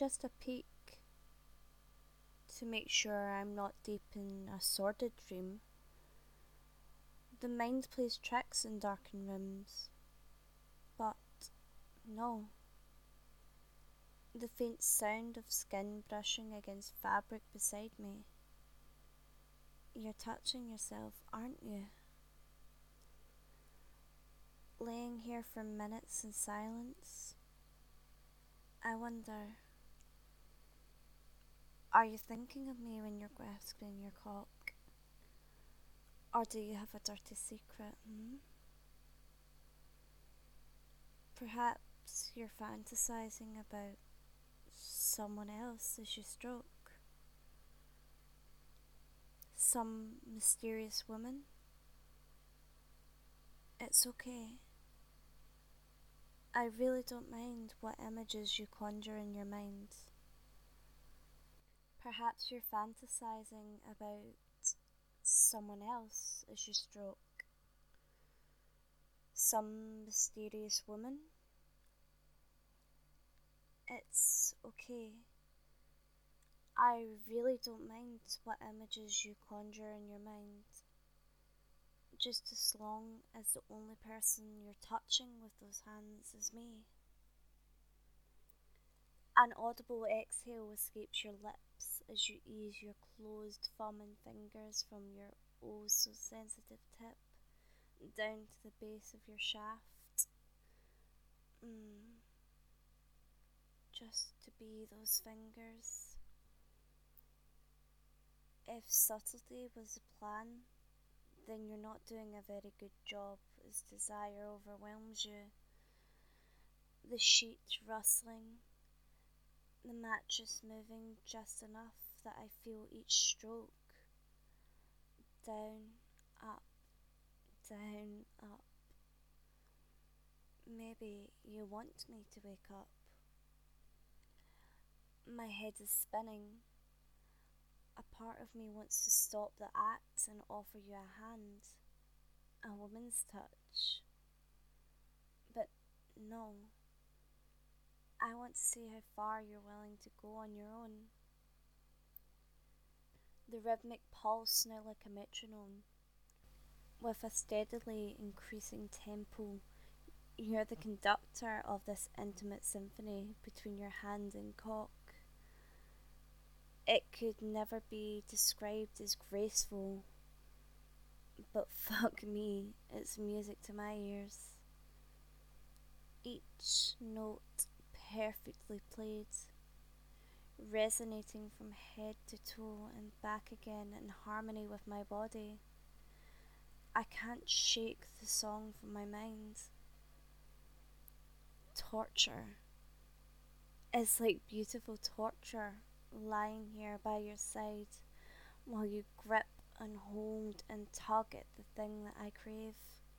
just a peek to make sure I'm not deep in a sordid dream. The mind plays tricks in darkened rooms, but no. The faint sound of skin brushing against fabric beside me. You're touching yourself, aren't you? Laying here for minutes in silence, I wonder, are you thinking of me when you're grasping your cock? Or do you have a dirty secret, Perhaps you're fantasizing about someone else as you stroke. Some mysterious woman? It's okay. I really don't mind what images you conjure in your mind. Perhaps you're fantasizing about someone else as you stroke. Some mysterious woman? It's okay. I really don't mind what images you conjure in your mind, just as long as the only person you're touching with those hands is me. An audible exhale escapes your lips as you ease your closed thumb and fingers from your oh so sensitive tip down to the base of your shaft. Just to be those fingers. If subtlety was the plan, then you're not doing a very good job as desire overwhelms you. The sheet rustling, the mattress moving just enough that I feel each stroke. Down, up, down, up. Maybe you want me to wake up. My head is spinning. A part of me wants to stop the act and offer you a hand, a woman's touch. But no. I want to see how far you're willing to go on your own. The rhythmic pulse now like a metronome. With a steadily increasing tempo, you're the conductor of this intimate symphony between your hand and cock. It could never be described as graceful, but fuck me, it's music to my ears. Each note perfectly played, resonating from head to toe and back again in harmony with my body. I can't shake the song from my mind. Torture. It's like beautiful torture lying here by your side while you grip and hold and tug at the thing that I crave.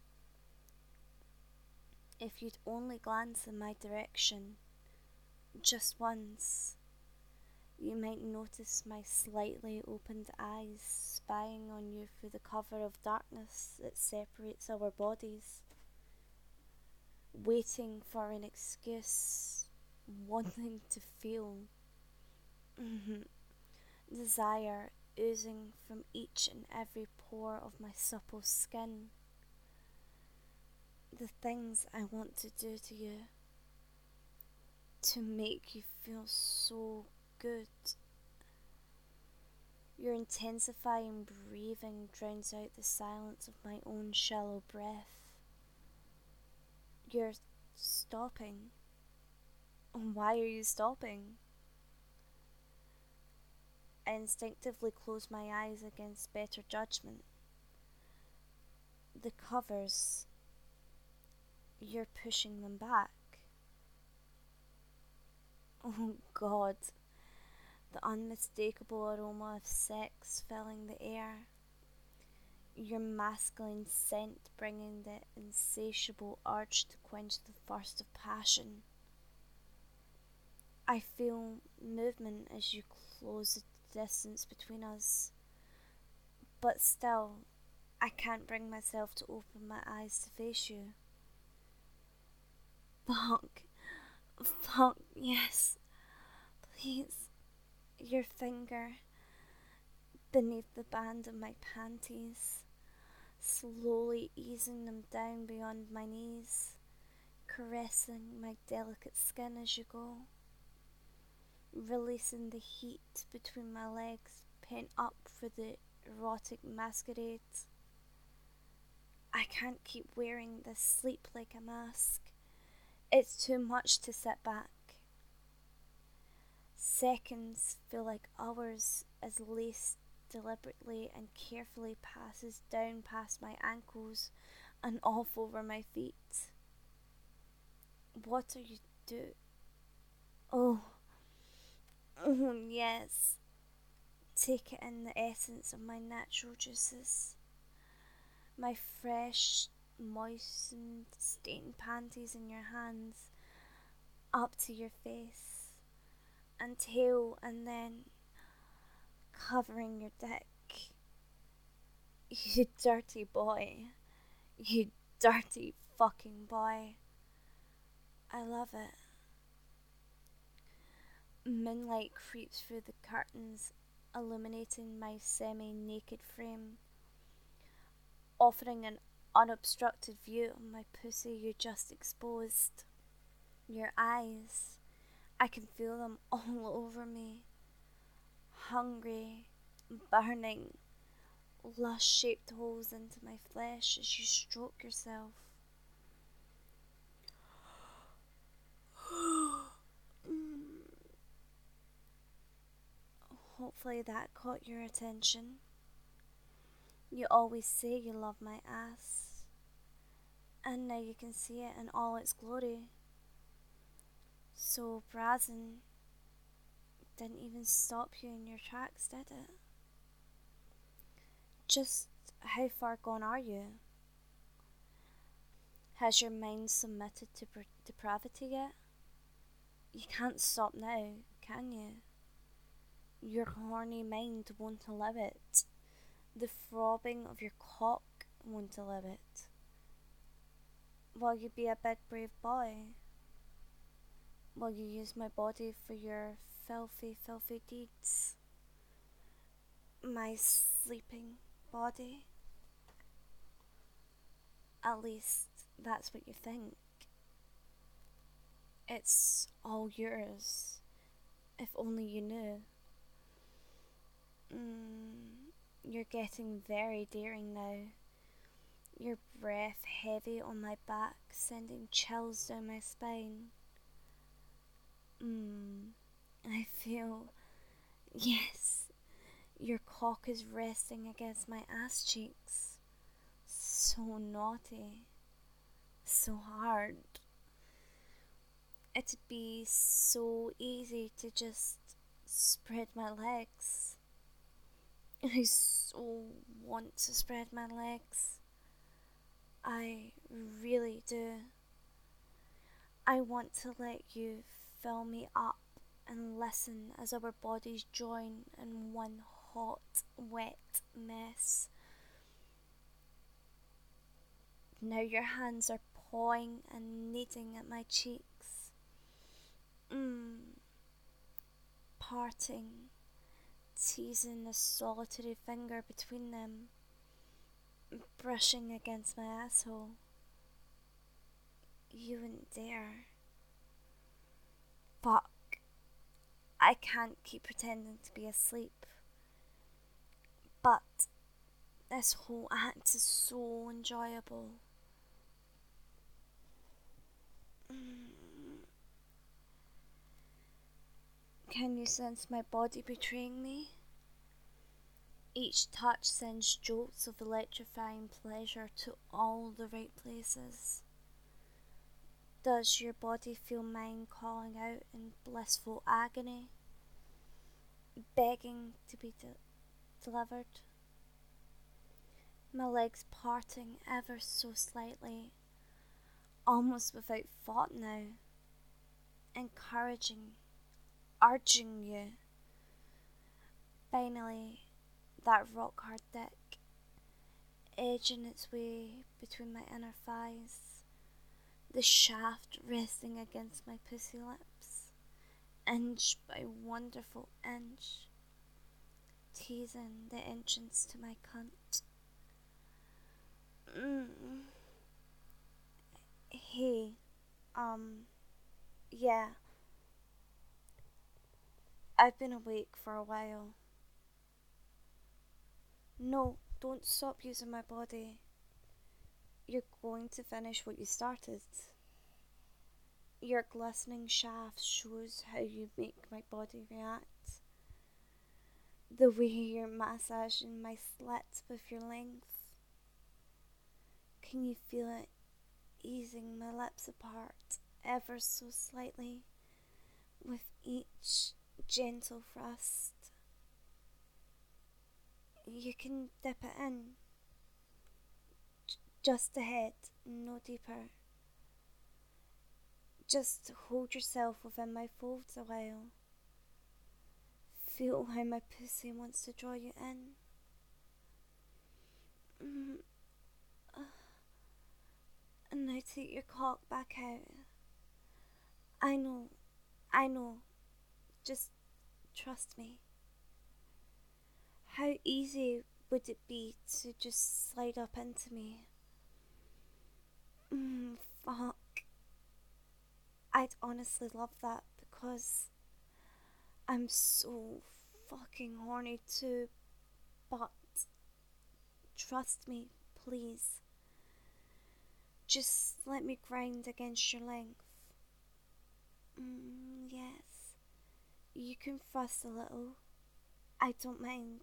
If you'd only glance in my direction, just once, you might notice my slightly opened eyes spying on you through the cover of darkness that separates our bodies, waiting for an excuse, wanting to feel. Desire oozing from each and every pore of my supple skin. The things I want to do to you, to make you feel so good. Your intensifying breathing drowns out the silence of my own shallow breath. You're stopping. Why are you stopping? I instinctively close my eyes against better judgment. The covers, you're pushing them back. Oh God, the unmistakable aroma of sex filling the air. Your masculine scent bringing the insatiable urge to quench the thirst of passion. I feel movement as you close the distance between us, but still, I can't bring myself to open my eyes to face you. Fuck, yes, Please, your finger beneath the band of my panties, slowly easing them down beyond my knees, caressing my delicate skin as you go, releasing the heat between my legs, pent up for the erotic masquerade. I can't keep wearing this sleep like a mask. It's too much to sit back. Seconds feel like hours as lace deliberately and carefully passes down past my ankles and off over my feet. What are you doing? Oh, yes. Take it in the essence of my natural juices. My fresh, moistened, stained panties in your hands, up to your face and tail, and then covering your dick. You dirty boy. You dirty fucking boy. I love it. Moonlight creeps through the curtains, illuminating my semi-naked frame, offering an unobstructed view of my pussy you just exposed. Your eyes, I can feel them all over me. Hungry, burning, lust-shaped holes into my flesh as you stroke yourself. Hopefully that caught your attention. You always say you love my ass, and now you can see it in all its glory. So Brazen didn't even stop you in your tracks, did it? Just how far gone are you? Has your mind submitted to depravity yet? You can't stop now, can you? Your horny mind won't allow it. The throbbing of your cock won't allow it. Will you be a big brave boy? Will you use my body for your filthy, filthy deeds? My sleeping body? At least that's what you think. It's all yours, if only you knew. You're getting very daring now. Your breath heavy on my back, sending chills down my spine. I feel, yes, your cock is resting against my ass cheeks. So naughty, so hard. It'd be so easy to just spread my legs. I so want to spread my legs. I really do. I want to let you fill me up and listen as our bodies join in one hot, wet mess. Now your hands are pawing and kneading at my cheeks. Parting, teasing a solitary finger between them, brushing against my asshole. You wouldn't dare. Fuck. I can't keep pretending to be asleep. But this whole act is so enjoyable. Can you sense my body betraying me? Each touch sends jolts of electrifying pleasure to all the right places. Does your body feel mine calling out in blissful agony, begging to be delivered? My legs parting ever so slightly, almost without thought now, encouraging, urging you. Finally, that rock hard dick, edging its way between my inner thighs, the shaft resting against my pussy lips, inch by wonderful inch, teasing the entrance to my cunt. Hey, yeah, I've been awake for a while. No, don't stop using my body. You're going to finish what you started. Your glistening shaft shows how you make my body react. The way you're massaging my slits with your length. Can you feel it easing my lips apart ever so slightly with each gentle thrust? You can dip it in. Just ahead, no deeper. Just hold yourself within my folds a while. Feel how my pussy wants to draw you in. And now take your cock back out. I know, just trust me. How easy would it be to just slide up into me? Fuck. I'd honestly love that because I'm so fucking horny too, but trust me, please. Just let me grind against your length. Yes, you can fuss a little. I don't mind.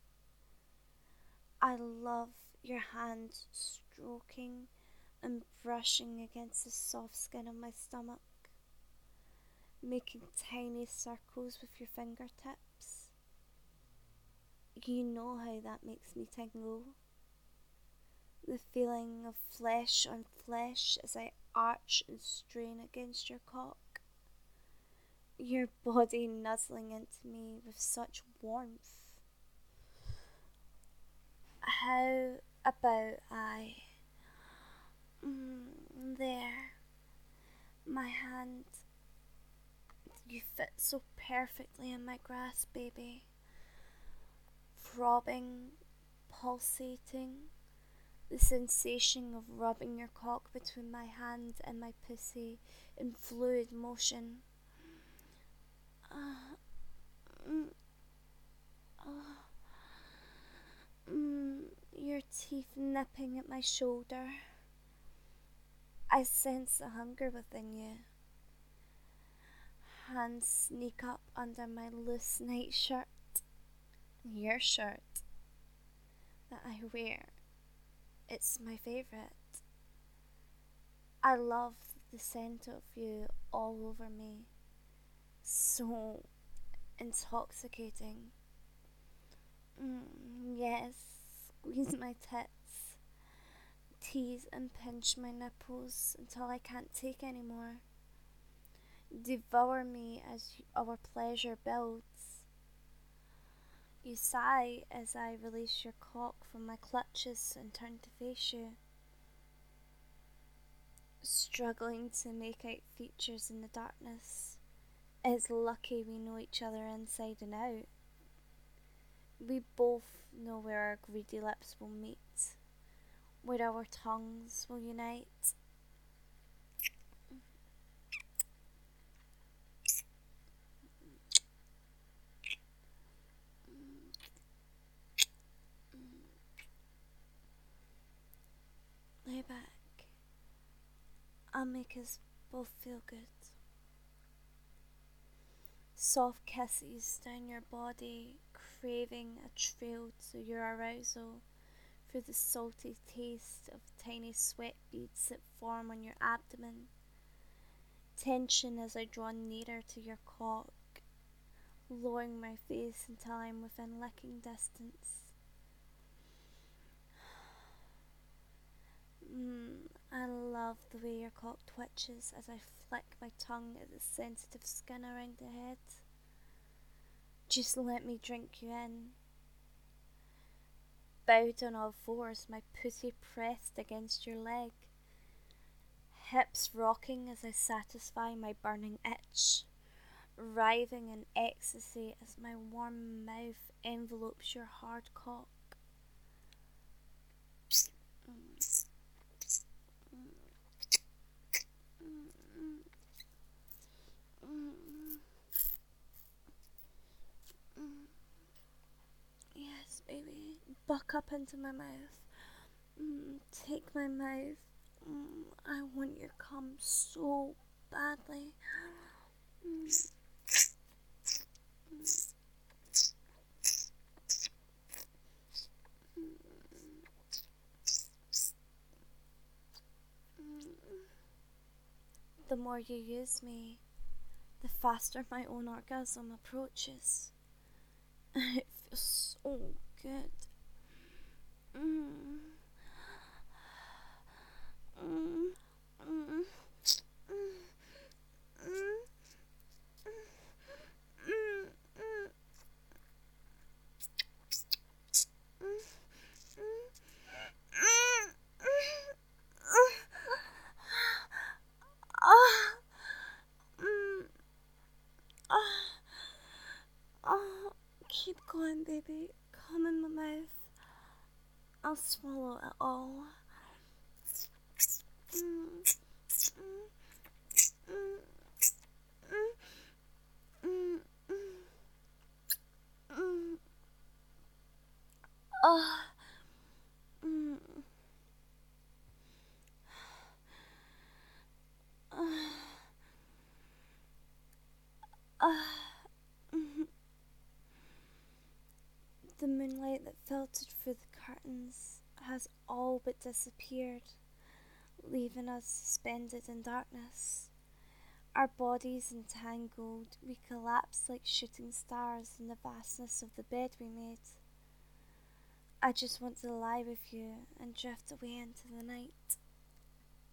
I love your hand stroking and brushing against the soft skin of my stomach, making tiny circles with your fingertips. You know how that makes me tingle. The feeling of flesh on flesh as I arch and strain against your cock. Your body nuzzling into me with such warmth. How about there, my hand, you fit so perfectly in my grasp, baby. Throbbing, pulsating, the sensation of rubbing your cock between my hand and my pussy in fluid motion. Your teeth nipping at my shoulder. I sense the hunger within you. Hands sneak up under my loose nightshirt. Your shirt that I wear. It's my favourite. I love the scent of you all over me. So intoxicating. Yes, squeeze my tits, tease and pinch my nipples until I can't take anymore. Devour me as our pleasure builds. You sigh as I release your cock from my clutches and turn to face you. Struggling to make out features in the darkness. It's lucky we know each other inside and out. We both know where our greedy lips will meet, where our tongues will unite. Lay back. I'll make us both feel good. Soft kisses down your body, craving a trail to your arousal through the salty taste of tiny sweat beads that form on your abdomen. Tension as I draw nearer to your cock, lowering my face until I'm within licking distance. I love the way your cock twitches as I flick my tongue at the sensitive skin around the head. Just let me drink you in. Bowed on all fours, my pussy pressed against your leg. Hips rocking as I satisfy my burning itch. writhing in ecstasy as my warm mouth envelopes your hard cock. Yes, baby. Buck up into my mouth. Take my mouth. I want your cum so badly. The more you use me, the faster my own orgasm approaches. It feels so good. Keep going, baby. Come in my mouth. I'll swallow it all. The moonlight that filtered through the curtains has all but disappeared, leaving us suspended in darkness. Our bodies entangled, we collapse like shooting stars in the vastness of the bed we made. I just want to lie with you and drift away into the night.